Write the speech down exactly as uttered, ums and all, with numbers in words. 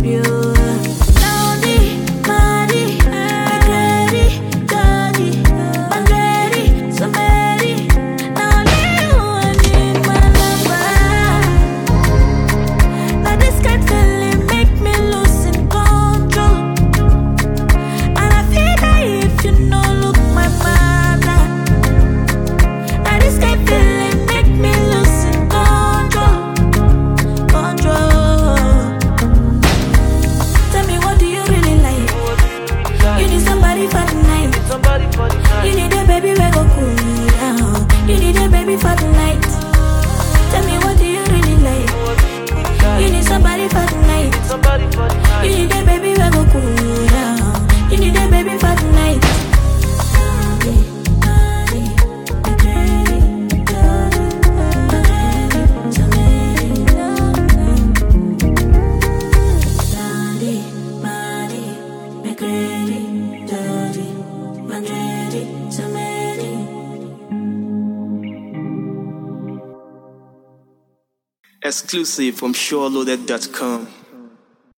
you. Naughty, money, ready, dirty, I'm ready, so ready. Now you need my number. Now this kind feeling make me lose in control. And I feel that if you no look my mother. Now this kind feeling make me lose in control. Control. Tell me, what do you really like? You need somebody for the night. You need a baby we go cool down. You need a baby for the night. Tell me, what do you really like? You need somebody for the night. You need a baby we go cool down. You need a baby for the night. Exclusive from SureLoaded dot com.